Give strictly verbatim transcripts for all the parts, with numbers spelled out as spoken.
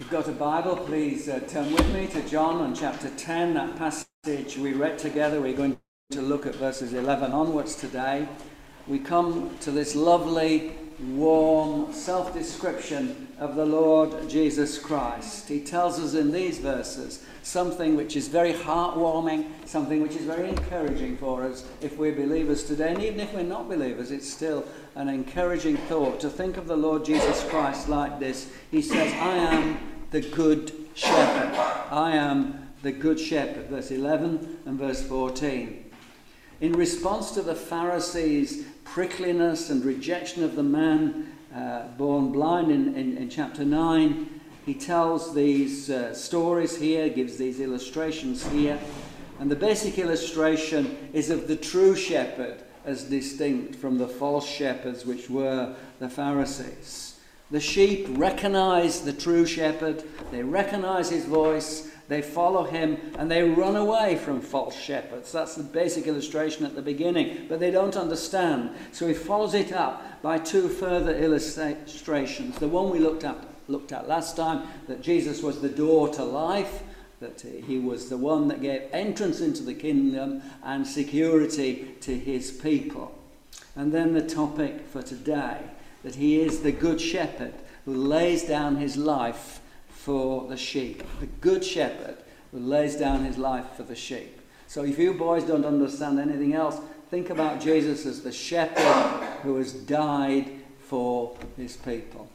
If you've got a Bible, please uh, turn with me to John on chapter ten. That passage we read together, we're going to look at verses eleven onwards today. We come to this lovely, warm self-description of the Lord Jesus Christ. He tells us in these verses something which is very heartwarming, something which is very encouraging for us if we're believers today. And even if we're not believers, it's still an encouraging thought to think of the Lord Jesus Christ like this. He says, I am the good shepherd. I am the good shepherd. Verse eleven and verse fourteen. In response to the Pharisees' prickliness and rejection of the man uh, born blind in, in, in chapter nine, he tells these uh, stories here, gives these illustrations here. And the basic illustration is of the true shepherd as distinct from the false shepherds, which were the Pharisees. The sheep recognize the true shepherd, they recognize his voice, they follow him, and they run away from false shepherds. That's the basic illustration at the beginning, but they don't understand. So he follows it up by two further illustrations. The one we looked at, looked at last time, that Jesus was the door to life, that he was the one that gave entrance into the kingdom and security to his people. And then the topic for today, that he is the good shepherd who lays down his life for the sheep. The good shepherd who lays down his life for the sheep. So if you boys don't understand anything else, think about Jesus as the shepherd who has died for his people.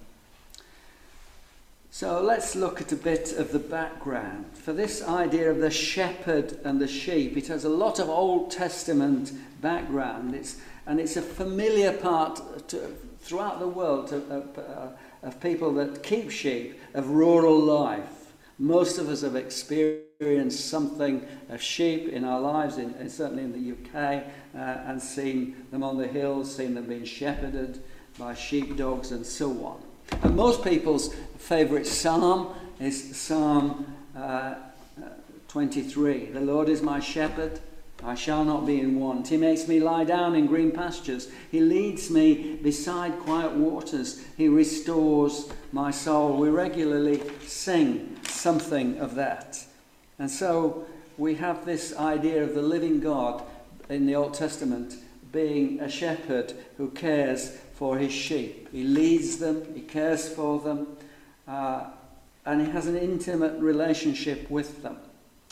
So let's look at a bit of the background. For this idea of the shepherd and the sheep, it has a lot of Old Testament background. It's, and it's a familiar part to, throughout the world to, uh, uh, of people that keep sheep, of rural life. Most of us have experienced something of sheep in our lives, in, in, certainly in the U K, uh, and seen them on the hills, seen them being shepherded by sheepdogs and so on. And most people's favourite psalm is Psalm uh, twenty-three. The Lord is my shepherd, I shall not be in want. He makes me lie down in green pastures. He leads me beside quiet waters. He restores my soul. We regularly sing something of that. And so we have this idea of the living God in the Old Testament being a shepherd who cares for his sheep. He leads them, he cares for them, uh, and he has an intimate relationship with them.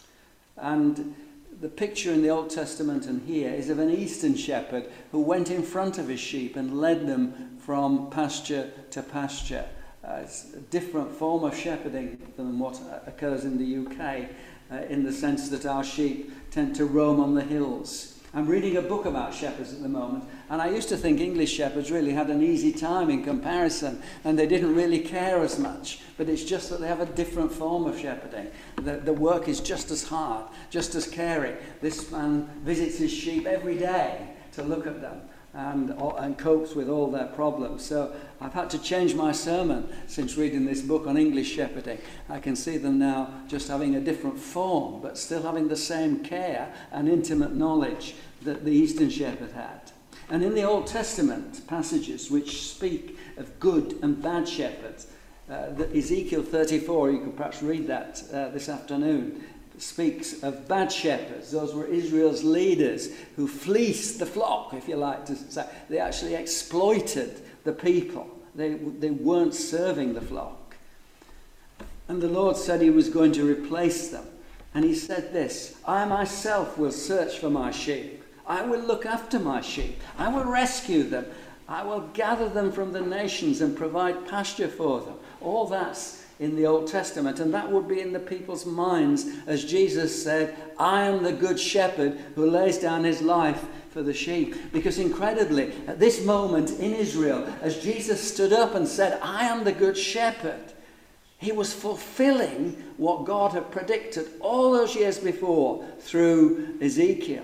And the picture in the Old Testament and here is of an eastern shepherd who went in front of his sheep and led them from pasture to pasture. Uh, it's a different form of shepherding than what occurs in the U K, uh, in the sense that our sheep tend to roam on the hills. I'm reading a book about shepherds at the moment, and I used to think English shepherds really had an easy time in comparison, and they didn't really care as much. But it's just that they have a different form of shepherding. The, the work is just as hard, just as caring. This man visits his sheep every day to look at them and, and copes with all their problems. So I've had to change my sermon since reading this book on English shepherding. I can see them now just having a different form, but still having the same care and intimate knowledge that the Eastern shepherd had. And in the Old Testament passages which speak of good and bad shepherds, uh, the Ezekiel thirty-four, you could perhaps read that uh, this afternoon, speaks of bad shepherds. Those were Israel's leaders who fleeced the flock, if you like to say. They actually exploited the people. They, they weren't serving the flock. And the Lord said he was going to replace them. And he said this, I myself will search for my sheep. I will look after my sheep. I will rescue them. I will gather them from the nations and provide pasture for them. All that's in the Old Testament, and that would be in the people's minds as Jesus said, I am the good shepherd who lays down his life for the sheep. Because incredibly, at this moment in Israel, as Jesus stood up and said, I am the good shepherd, he was fulfilling what God had predicted all those years before through Ezekiel.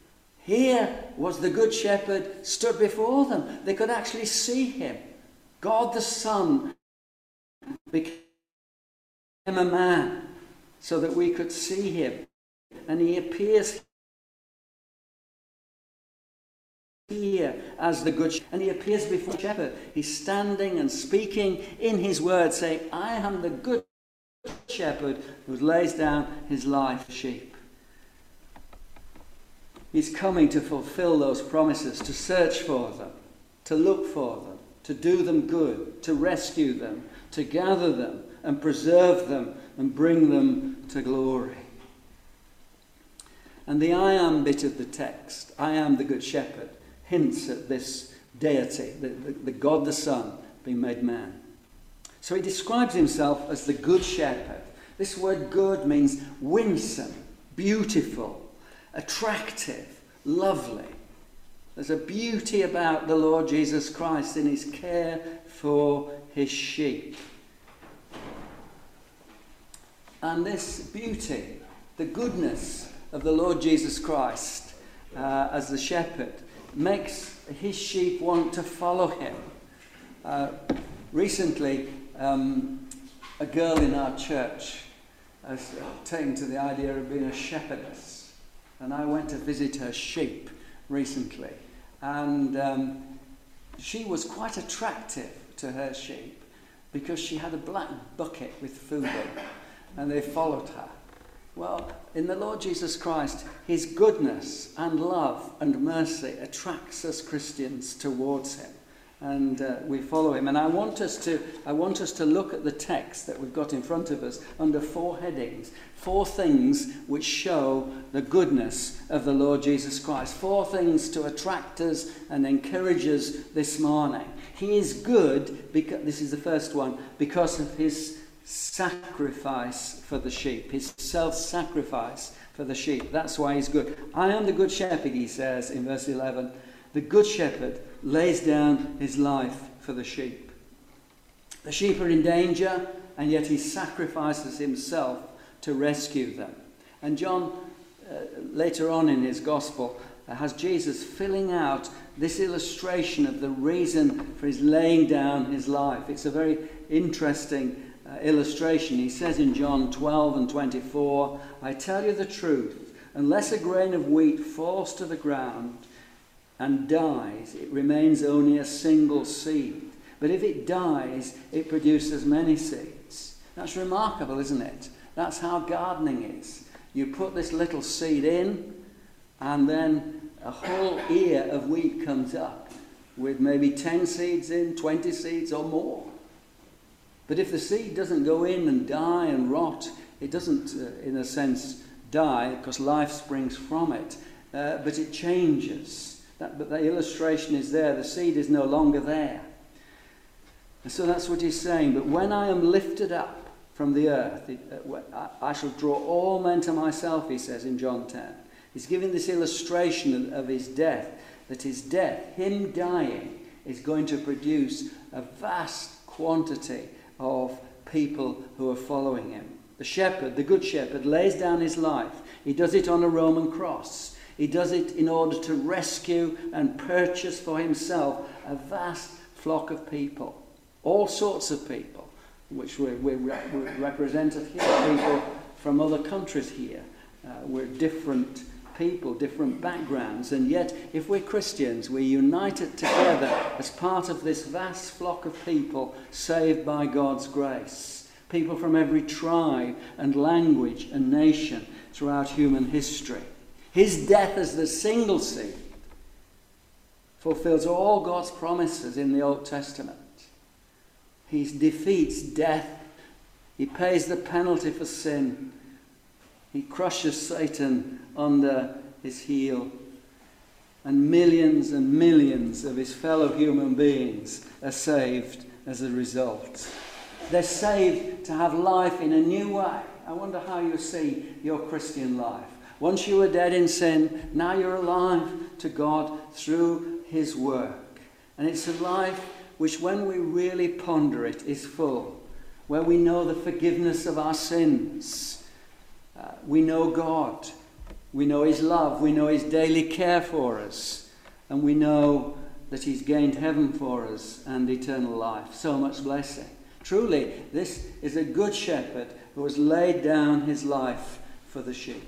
Here was the good shepherd stood before them. They could actually see him. God the Son became a man so that we could see him. And he appears here as the good shepherd. And he appears before the shepherd. He's standing and speaking in his word, saying, I am the good shepherd who lays down his life for sheep. He's coming to fulfill those promises, to search for them, to look for them, to do them good, to rescue them, to gather them and preserve them and bring them to glory. And the I am bit of the text, I am the good shepherd, hints at this deity, the, the, the God the Son being made man. So he describes himself as the good shepherd. This word good means winsome, beautiful, attractive, lovely. There's a beauty about the Lord Jesus Christ in his care for his sheep. And this beauty, the goodness of the Lord Jesus Christ uh, as the shepherd, makes his sheep want to follow him. Uh, recently, um, a girl in our church has taken to the idea of being a shepherdess. And I went to visit her sheep recently. And um, she was quite attractive to her sheep because she had a black bucket with food in, and they followed her. Well, in the Lord Jesus Christ, his goodness and love and mercy attracts us Christians towards him. And uh, we follow him. And I want us to I want us to look at the text that we've got in front of us under four headings. Four things which show the goodness of the Lord Jesus Christ. Four things to attract us and encourage us this morning. He is good, because this is the first one, because of his sacrifice for the sheep, his self-sacrifice for the sheep. That's why he's good. I am the good shepherd, he says in verse eleven. The good shepherd lays down his life for the sheep. The sheep are in danger, and yet he sacrifices himself to rescue them. And John, uh, later on in his gospel, uh, has Jesus filling out this illustration of the reason for his laying down his life. It's a very interesting Uh, illustration. He says in John twelve and twenty-four, I tell you the truth, unless a grain of wheat falls to the ground and dies, it remains only a single seed. But if it dies, it produces many seeds. That's remarkable, isn't it? That's how gardening is. You put this little seed in, and then a whole ear of wheat comes up with maybe ten seeds in, twenty seeds or more. But if the seed doesn't go in and die and rot, it doesn't, uh, in a sense, die, because life springs from it. Uh, but it changes. That, but the illustration is there. The seed is no longer there. And so that's what he's saying. But when I am lifted up from the earth, it, uh, I, I shall draw all men to myself, he says in John ten. He's giving this illustration of, of his death, that his death, him dying, is going to produce a vast quantity of people who are following him. The shepherd, the good shepherd, lays down his life. He does it on a Roman cross. He does it in order to rescue and purchase for himself a vast flock of people. All sorts of people, which we're, we're, we're represented here. People from other countries here. Uh, we're different people, different backgrounds, and yet if we're Christians, we're united together as part of this vast flock of people saved by God's grace. People from every tribe and language and nation throughout human history. His death as the single seed fulfills all God's promises in the Old Testament. He defeats death. He pays the penalty for sin. He crushes Satan under his heel. And millions and millions of his fellow human beings are saved as a result. They're saved to have life in a new way. I wonder how you see your Christian life. Once you were dead in sin, now you're alive to God through his work. And it's a life which, when we really ponder it, is full. Where we know the forgiveness of our sins. Uh, we know God, we know his love, we know his daily care for us, and we know that he's gained heaven for us and eternal life. So much blessing. Truly, this is a good shepherd who has laid down his life for the sheep.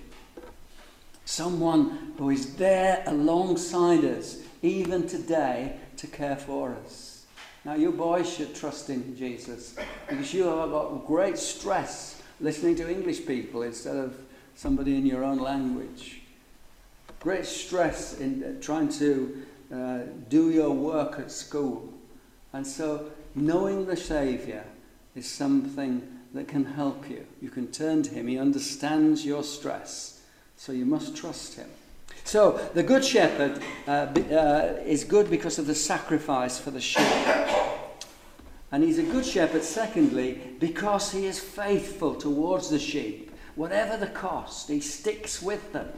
Someone who is there alongside us, even today, to care for us. Now, you boys should trust in Jesus, because you have got great stress listening to English people instead of somebody in your own language. Great stress in trying to uh, do your work at school. And so knowing the Saviour is something that can help you. You can turn to him. He understands your stress. So you must trust him. So the Good Shepherd uh, be, uh, is good because of the sacrifice for the sheep. And he's a good shepherd, secondly, because he is faithful towards the sheep. Whatever the cost, he sticks with them.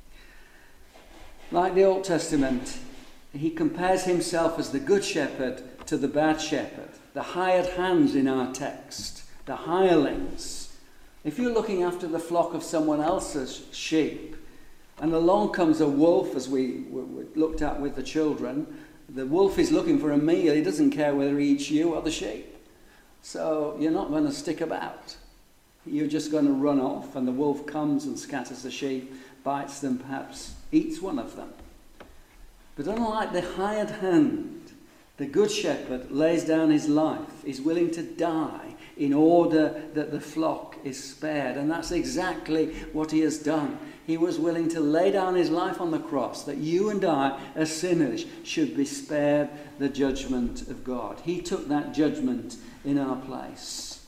Like the Old Testament, he compares himself as the good shepherd to the bad shepherd. The hired hands in our text, the hirelings. If you're looking after the flock of someone else's sheep, and along comes a wolf, as we, we looked at with the children, the wolf is looking for a meal. He doesn't care whether he eats you or the sheep. So you're not going to stick about. You're just going to run off, and the wolf comes and scatters the sheep, bites them, perhaps eats one of them. But unlike the hired hand, the good shepherd lays down his life, is willing to die in order that the flock is spared. And that's exactly what he has done. He was willing to lay down his life on the cross, that you and I, as sinners, should be spared the judgment of God. He took that judgment in our place.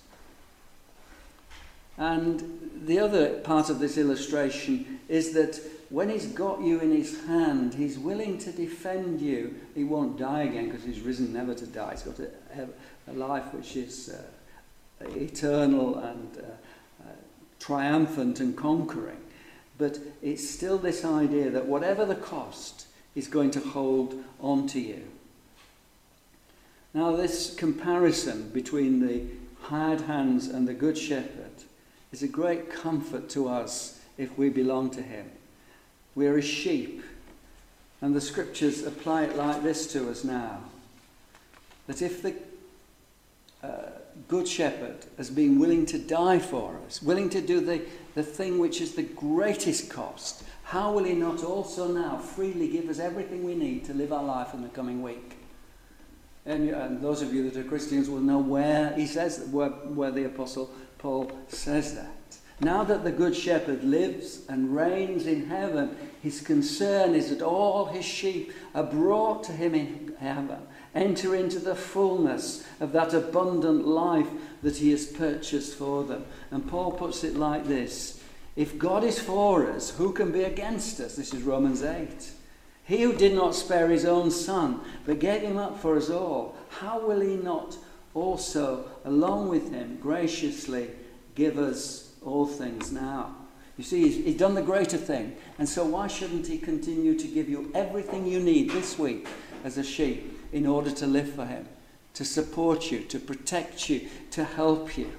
And the other part of this illustration is that when he's got you in his hand, he's willing to defend you. He won't die again because he's risen never to die. He's got a, a life which is uh, eternal and uh, uh, triumphant and conquering. But it's still this idea that whatever the cost, is going to hold on to you. Now, this comparison between the hired hands and the Good Shepherd is a great comfort to us if we belong to him. We're as sheep, and the scriptures apply it like this to us now. That if the uh, Good Shepherd has been willing to die for us, willing to do the, the thing which is the greatest cost, how will he not also now freely give us everything we need to live our life in the coming week? And, and those of you that are Christians will know where he says that, where, where the Apostle Paul says that. Now that the Good Shepherd lives and reigns in heaven, his concern is that all his sheep are brought to him in heaven, enter into the fullness of that abundant life that he has purchased for them. And Paul puts it like this: if God is for us, who can be against us? This is Romans eight. He who did not spare his own son, but gave him up for us all, how will he not also, along with him, graciously give us all things now? You see, he's, he's done the greater thing. And so why shouldn't he continue to give you everything you need this week as a sheep in order to live for him, to support you, to protect you, to help you?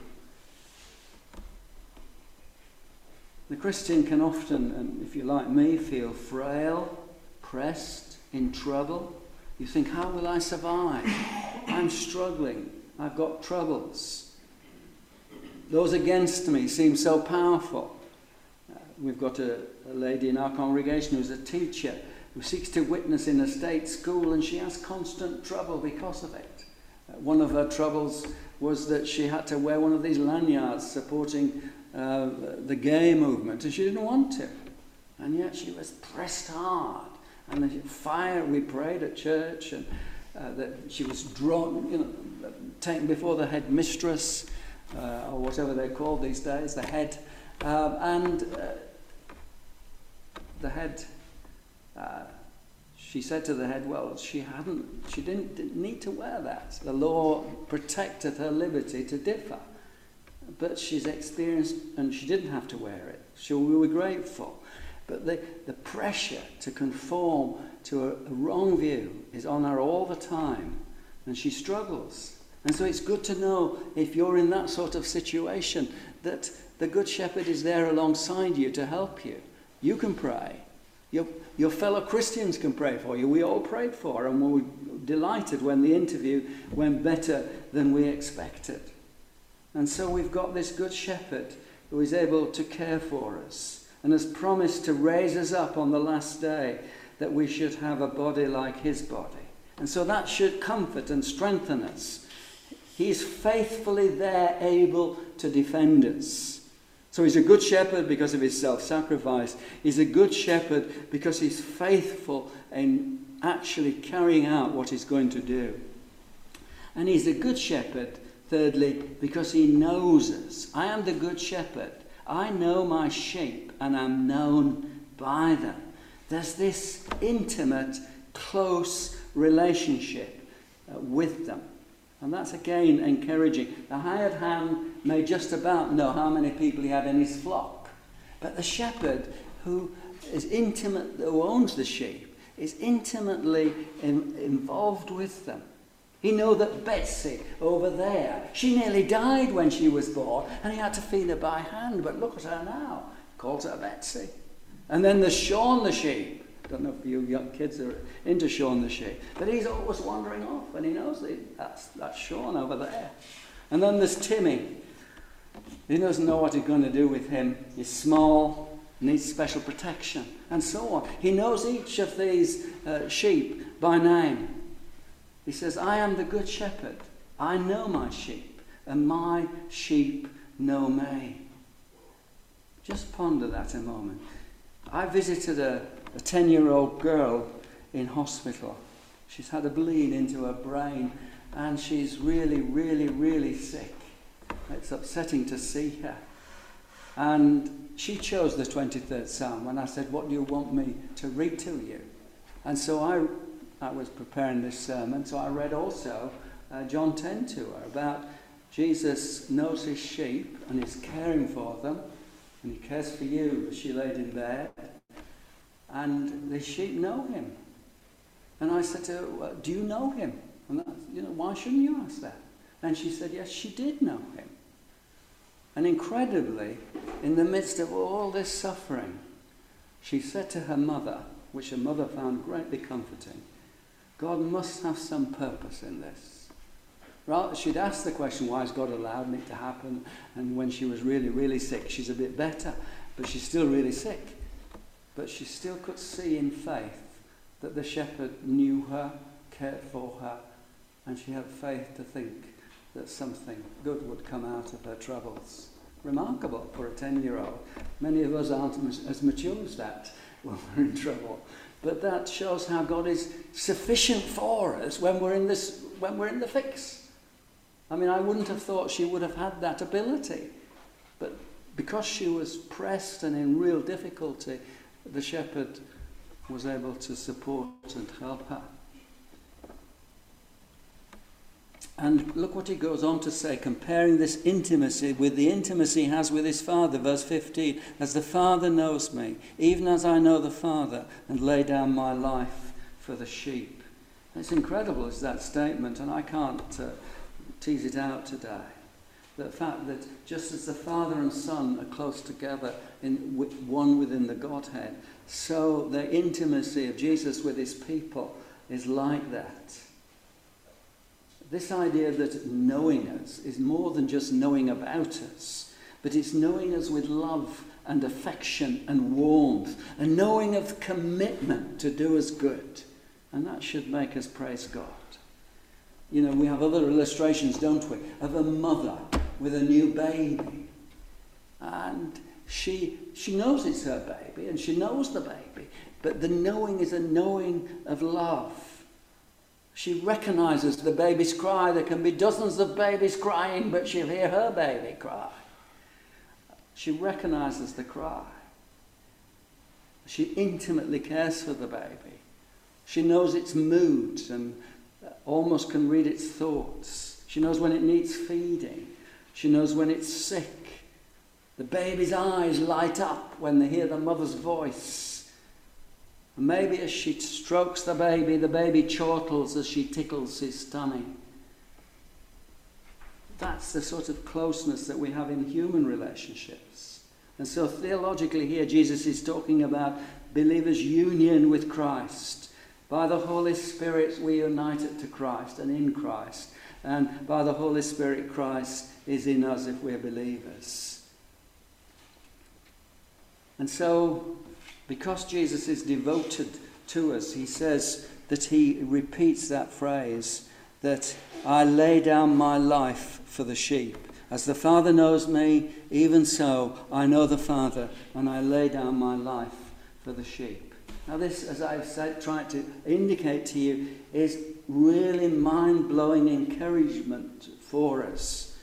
The Christian can often, and if you're like me, feel frail, pressed, in trouble. You think, how will I survive? I'm struggling. I've got troubles. Those against me seem so powerful. Uh, we've got a, a lady in our congregation who's a teacher who seeks to witness in a state school, and she has constant trouble because of it. Uh, one of her troubles was that she had to wear one of these lanyards supporting uh, the gay movement, and she didn't want to. And yet she was pressed hard. And the fire, we prayed at church, and uh, that she was drawn, you know, taken before the head mistress, uh, or whatever they're called these days, the head, um, and uh, the head, uh, she said to the head, well, she hadn't, she didn't, didn't need to wear that. The law protected her liberty to differ, but she's experienced, and she didn't have to wear it. So we were grateful. But the, the pressure to conform to a, a wrong view is on her all the time, and she struggles. And so it's good to know, if you're in that sort of situation, that the Good Shepherd is there alongside you to help you. You can pray. Your, your fellow Christians can pray for you. We all prayed for her, and we were delighted when the interview went better than we expected. And so we've got this Good Shepherd who is able to care for us, and has promised to raise us up on the last day, that we should have a body like his body. And so that should comfort and strengthen us. He is faithfully there, able to defend us. So he's a good shepherd because of his self-sacrifice. He's a good shepherd because he's faithful in actually carrying out what he's going to do. And he's a good shepherd, thirdly, because he knows us. I am the good shepherd. I know my sheep and I'm known by them. There's this intimate, close relationship uh, with them. And that's again encouraging. The hired hand may just about know how many people he had in his flock. But the shepherd who is intimate, who owns the sheep, is intimately in, involved with them. He knows that Betsy over there, she nearly died when she was born, and he had to feed her by hand. But look at her now. He calls her Betsy. And then there's Sean the sheep. I don't know if you young kids are into Sean the sheep. But he's always wandering off, and he knows that that's, that's Sean over there. And then there's Timmy. He doesn't know what he's going to do with him. He's small, needs special protection, and so on. He knows each of these uh, sheep by name. He says, I am the good shepherd. I know my sheep, and my sheep know me. Just ponder that a moment. I visited a, a ten-year-old girl in hospital. She's had a bleed into her brain, and she's really, really, really sick. It's upsetting to see her. And she chose the twenty-third Psalm when I said, what do you want me to read to you? And so I, I was preparing this sermon, so I read also uh, John ten to her about Jesus knows his sheep and is caring for them, and he cares for you as she laid in bed, and the sheep know him. And I said to her, well, do you know him? And that, you know, why shouldn't you ask that? And she said, yes, she did know him. And incredibly, in the midst of all this suffering, she said to her mother, which her mother found greatly comforting, God must have some purpose in this. Rather, she'd asked the question, why has God allowed it to happen? And when she was really, really sick, she's a bit better, but she's still really sick. But she still could see in faith that the shepherd knew her, cared for her, and she had faith to think that something good would come out of her troubles. Remarkable for a ten-year-old. Many of us aren't as mature as that when we're in trouble. But that shows how God is sufficient for us when we're in this, when we're in the fix. I mean, I wouldn't have thought she would have had that ability. But because she was pressed and in real difficulty, the shepherd was able to support and help her. And look what he goes on to say, comparing this intimacy with the intimacy he has with his Father. Verse fifteen, as the Father knows me, even as I know the Father, and lay down my life for the sheep. It's incredible, is that statement, and I can't uh, tease it out today. The fact that just as the Father and Son are close together, in one within the Godhead, so the intimacy of Jesus with his people is like that. This idea that knowing us is more than just knowing about us, but it's knowing us with love and affection and warmth, and knowing of commitment to do us good. And that should make us praise God. You know, we have other illustrations, don't we, of a mother with a new baby. And she, she knows it's her baby, and she knows the baby, but the knowing is a knowing of love. She recognizes the baby's cry. There can be dozens of babies crying, but she'll hear her baby cry. She recognizes the cry. She intimately cares for the baby. She knows its moods and almost can read its thoughts. She knows when it needs feeding. She knows when it's sick. The baby's eyes light up when they hear the mother's voice. And maybe as she strokes the baby, the baby chortles as she tickles his tummy. That's the sort of closeness that we have in human relationships. And so theologically here, Jesus is talking about believers' union with Christ. By the Holy Spirit, we are united to Christ and in Christ. And by the Holy Spirit, Christ is in us if we're believers. And so, because Jesus is devoted to us, he says that he repeats that phrase, that I lay down my life for the sheep. As the Father knows me, even so I know the Father, and I lay down my life for the sheep. Now this, as I've said, tried to indicate to you, is really mind-blowing encouragement for us.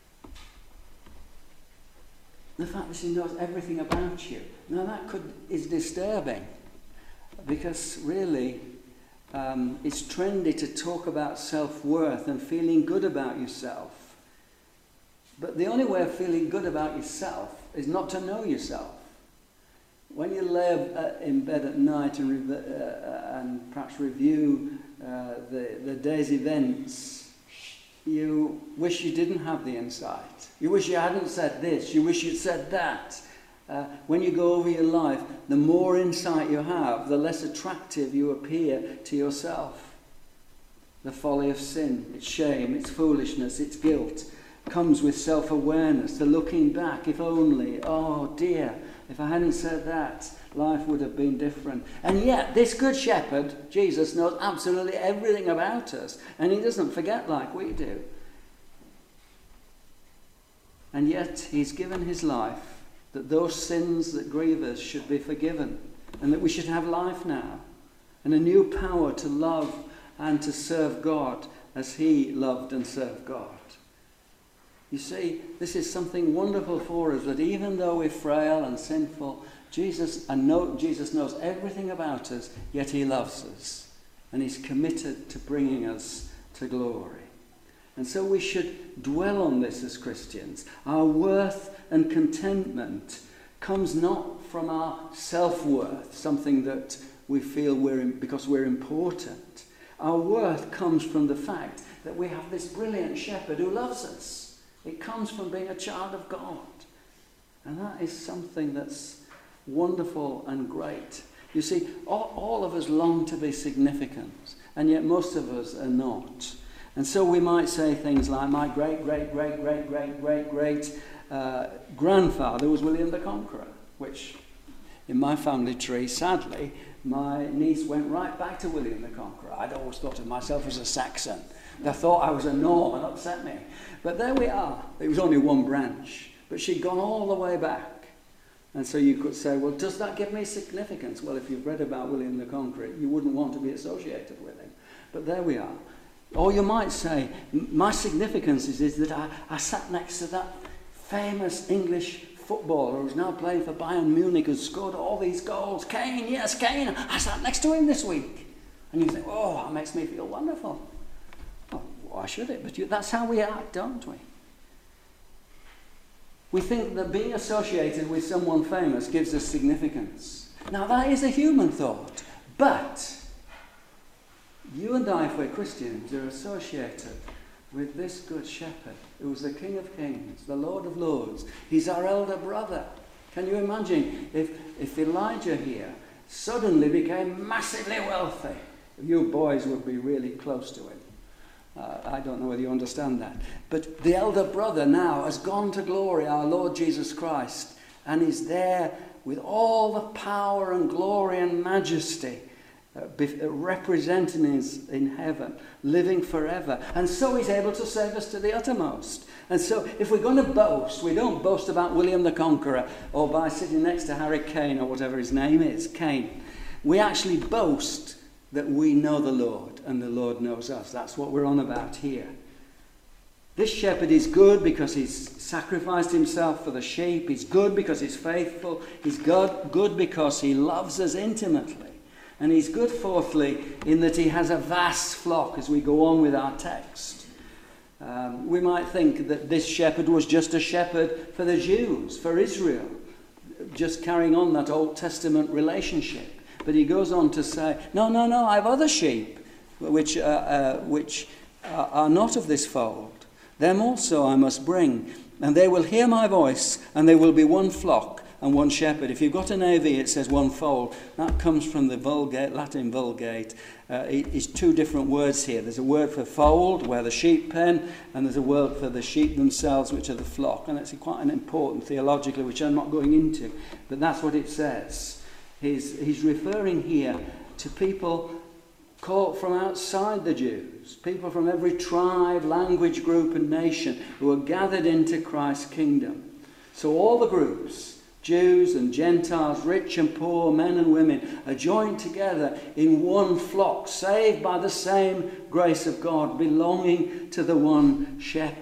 The fact that he knows everything about you. Now that could is disturbing, because really um, it's trendy to talk about self-worth and feeling good about yourself. But the only way of feeling good about yourself is not to know yourself. When you lay uh, in bed at night and, re- uh, and perhaps review uh, the, the day's events, you wish you didn't have the insight. You wish you hadn't said this. You wish you'd said that. Uh, when you go over your life, the more insight you have, the less attractive you appear to yourself. The folly of sin, its shame, its foolishness, its guilt, comes with self-awareness, the looking back, if only, oh dear, if I hadn't said that, life would have been different. And yet, this good shepherd, Jesus, knows absolutely everything about us, and he doesn't forget like we do. And yet, he's given his life that those sins that grieve us should be forgiven, and that we should have life now, and a new power to love and to serve God as he loved and served God. You see, this is something wonderful for us, that even though we're frail and sinful, Jesus, and know, Jesus knows everything about us, yet he loves us. And he's committed to bringing us to glory. And so we should dwell on this as Christians. Our worth and contentment comes not from our self-worth, something that we feel we're in, because we're important. Our worth comes from the fact that we have this brilliant shepherd who loves us. It comes from being a child of God. And that is something that's wonderful and great. You see, all, all of us long to be significant, and yet most of us are not. And so we might say things like, my great, great, great, great, great, great, great uh, grandfather was William the Conqueror, which in my family tree, sadly, my niece went right back to William the Conqueror. I'd always thought of myself as a Saxon. They thought I was a Norman, upset me. But there we are. It was only one branch. But she'd gone all the way back. And so you could say, well, does that give me significance? Well, if you've read about William the Conqueror, you wouldn't want to be associated with him. But there we are. Or you might say, my significance is, is that I, I sat next to that famous English footballer who's now playing for Bayern Munich, who's scored all these goals. Kane, yes, Kane. I sat next to him this week. And you think, oh, that makes me feel wonderful. Oh, why should it? But you, that's how we act, don't we? We think that being associated with someone famous gives us significance. Now, that is a human thought. But you and I, if we're Christians, are associated with this good shepherd, who is the King of Kings, the Lord of Lords. He's our elder brother. Can you imagine if, if Elijah here suddenly became massively wealthy? You boys would be really close to him. Uh, I don't know whether you understand that. But the elder brother now has gone to glory, our Lord Jesus Christ, and is there with all the power and glory and majesty, uh, be- representing us in heaven, living forever. And so he's able to save us to the uttermost. And so if we're going to boast, we don't boast about William the Conqueror or by sitting next to Harry Kane or whatever his name is, Kane. We actually boast that we know the Lord and the Lord knows us. That's what we're on about here. This shepherd is good because he's sacrificed himself for the sheep. He's good because he's faithful. He's good, good because he loves us intimately. And he's good, fourthly, in that he has a vast flock as we go on with our text. Um, we might think that this shepherd was just a shepherd for the Jews, for Israel, just carrying on that Old Testament relationship. But he goes on to say, no, no, no, I have other sheep which, uh, uh, which uh, are not of this fold. Them also I must bring, and they will hear my voice, and they will be one flock and one shepherd. If you've got an A V, it says one fold. That comes from the Vulgate, Latin Vulgate. Uh, it, it's two different words here. There's a word for fold, where the sheep pen, and there's a word for the sheep themselves, which are the flock. And it's quite an important theologically, which I'm not going into. But that's what it says. He's, he's referring here to people called from outside the Jews. Jews, people from every tribe, language, group and nation who are gathered into Christ's kingdom. So all the groups, Jews and Gentiles, rich and poor, men and women, are joined together in one flock, saved by the same grace of God, belonging to the one shepherd.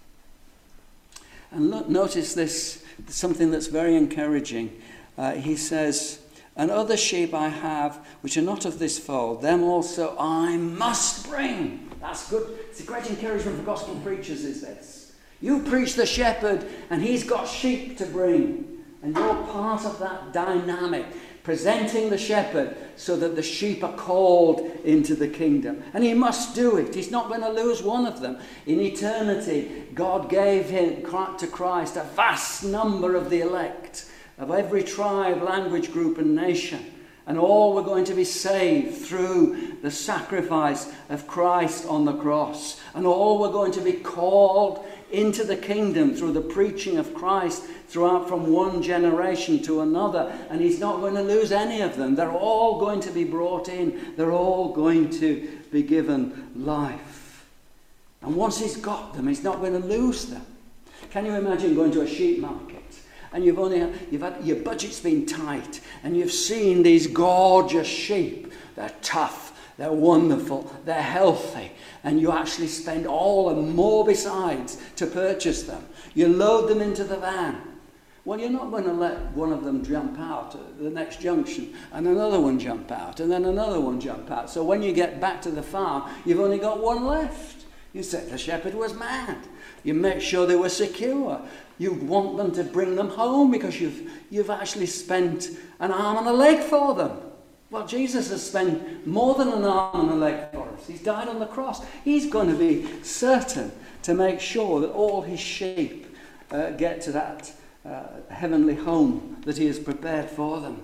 And look, notice this, something that's very encouraging. Uh, he says, "And other sheep I have, which are not of this fold, them also I must bring." That's good. It's a great encouragement for gospel preachers, is this. You preach the shepherd, and he's got sheep to bring. And you're part of that dynamic, presenting the shepherd so that the sheep are called into the kingdom. And he must do it. He's not going to lose one of them. In eternity, God gave him to Christ a vast number of the elect, of every tribe, language, group and nation. And all were going to be saved through the sacrifice of Christ on the cross. And all were going to be called into the kingdom through the preaching of Christ throughout from one generation to another. And he's not going to lose any of them. They're all going to be brought in. They're all going to be given life. And once he's got them, he's not going to lose them. Can you imagine going to a sheep market? And you've only you've had your budget's been tight, and you've seen these gorgeous sheep. They're tough, they're wonderful, they're healthy, and you actually spend all and more besides to purchase them. You load them into the van. Well, you're not going to let one of them jump out at the next junction, and another one jump out, and then another one jump out. So when you get back to the farm, you've only got one left. You said the shepherd was mad. You make sure they were secure. You want them to bring them home because you've, you've actually spent an arm and a leg for them. Well, Jesus has spent more than an arm and a leg for us. He's died on the cross. He's going to be certain to make sure that all his sheep uh, get to that uh, heavenly home that he has prepared for them.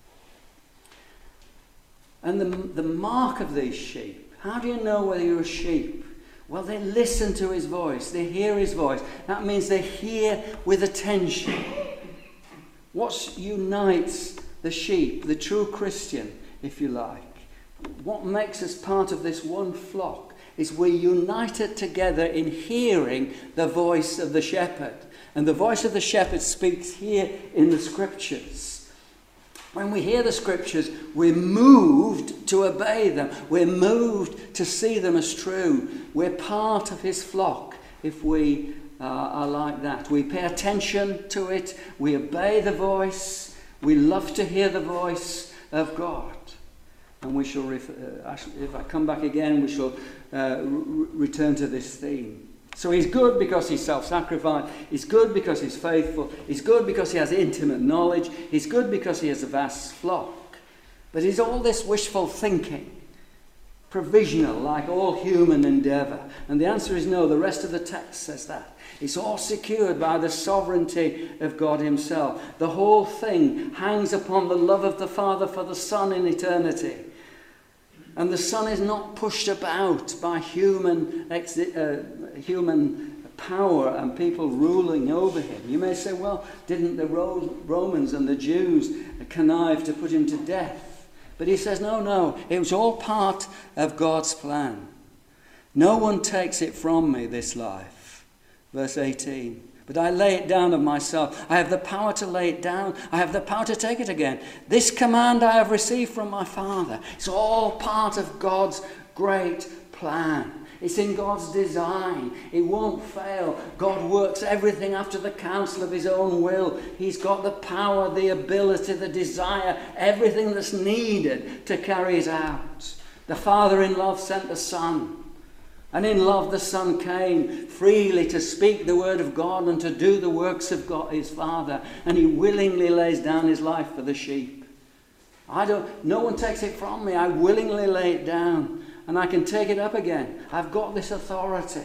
And the, the mark of these sheep, how do you know whether you're a sheep? Well, they listen to his voice. They hear his voice. That means they hear with attention. What unites the sheep, the true Christian, if you like, what makes us part of this one flock is we're united together in hearing the voice of the shepherd. And the voice of the shepherd speaks here in the scriptures. When we hear the scriptures, we're moved to obey them. We're moved to see them as true. We're part of his flock if we uh, are like that. We pay attention to it. We obey the voice. We love to hear the voice of God. And we shall, ref- uh, if I come back again, we shall uh, re- return to this theme. So he's good because he's self-sacrificed. He's good because he's faithful. He's good because he has intimate knowledge. He's good because he has a vast flock. But he's all this wishful thinking, provisional, like all human endeavour. And the answer is no. The rest of the text says that. It's all secured by the sovereignty of God himself. The whole thing hangs upon the love of the Father for the Son in eternity. And the Son is not pushed about by human, uh, human power and people ruling over him. You may say, well, didn't the Romans and the Jews connive to put him to death? But he says, no, no, it was all part of God's plan. No one takes it from me, this life. Verse eighteen. But I lay it down of myself. I have the power to lay it down. I have the power to take it again. This command I have received from my Father. It's all part of God's great plan. It's in God's design. It won't fail. God works everything after the counsel of his own will. He's got the power, the ability, the desire, everything that's needed to carry it out. The Father in love sent the Son. And in love the Son came freely to speak the word of God and to do the works of God, his Father. And he willingly lays down his life for the sheep. I don't, no one takes it from me. I willingly lay it down. And I can take it up again. I've got this authority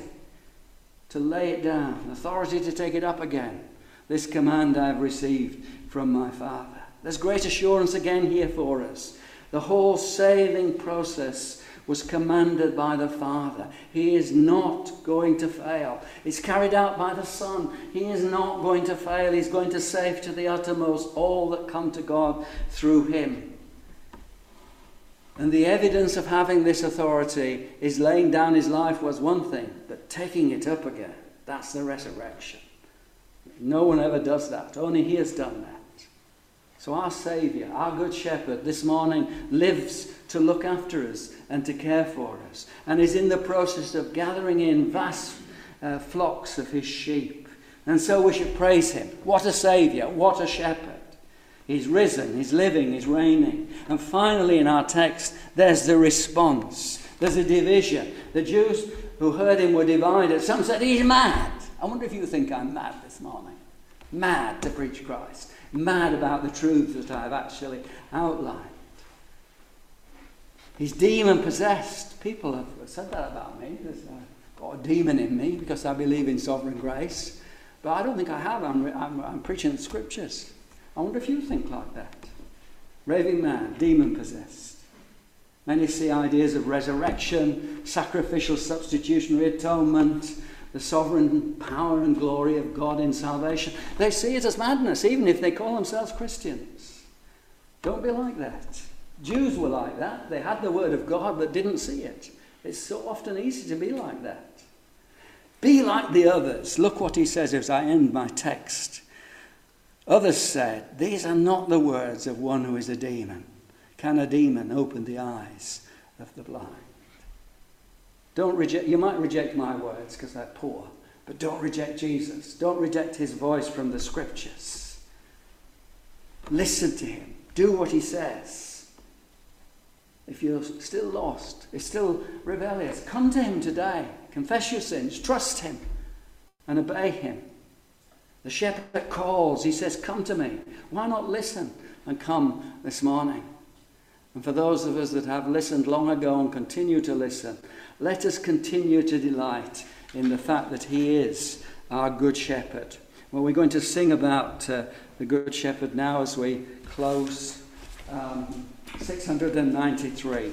to lay it down. Authority to take it up again. This command I've received from my Father. There's great assurance again here for us. The whole saving process was commanded by the Father. He is not going to fail. It's carried out by the Son. He is not going to fail. He's going to save to the uttermost all that come to God through him. And the evidence of having this authority is laying down his life was one thing, but taking it up again, that's the resurrection. No one ever does that. Only he has done that. So our Saviour, our Good Shepherd, this morning lives to look after us and to care for us, and is in the process of gathering in vast uh, flocks of his sheep. And so we should praise him. What a Saviour, what a Shepherd. He's risen, he's living, he's reigning. And finally in our text, there's the response. There's a division. The Jews who heard him were divided. Some said, he's mad. I wonder if you think I'm mad this morning. Mad to preach Christ. Mad about the truth that I've actually outlined. He's demon-possessed. People have said that about me. There's I've got a demon in me because I believe in sovereign grace. But I don't think I have. I'm, I'm, I'm preaching the scriptures. I wonder if you think like that. Raving man, demon-possessed. Many see ideas of resurrection, sacrificial substitutionary atonement, the sovereign power and glory of God in salvation. They see it as madness, even if they call themselves Christians. Don't be like that. Jews were like that. They had the word of God but didn't see it. It's so often easy to be like that. Be like the others. Look what he says as I end my text. Others said, these are not the words of one who is a demon. Can a demon open the eyes of the blind? Don't reject, you might reject my words because they're poor, but don't reject Jesus. Don't reject his voice from the scriptures. Listen to him. Do what he says. If you're still lost, if still rebellious, come to him today. Confess your sins, trust him, and obey him. The shepherd calls, he says, come to me. Why not listen and come this morning? And for those of us that have listened long ago and continue to listen, let us continue to delight in the fact that he is our good shepherd. Well, we're going to sing about uh, the good shepherd now as we close um, six hundred ninety-three.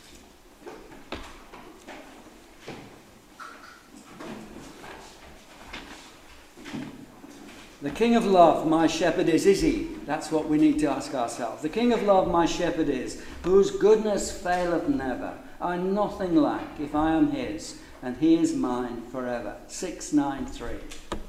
The King of love, my shepherd is, is he? That's what we need to ask ourselves. The King of love, my shepherd is, whose goodness faileth never. I nothing lack if I am his, and he is mine forever. six ninety-three.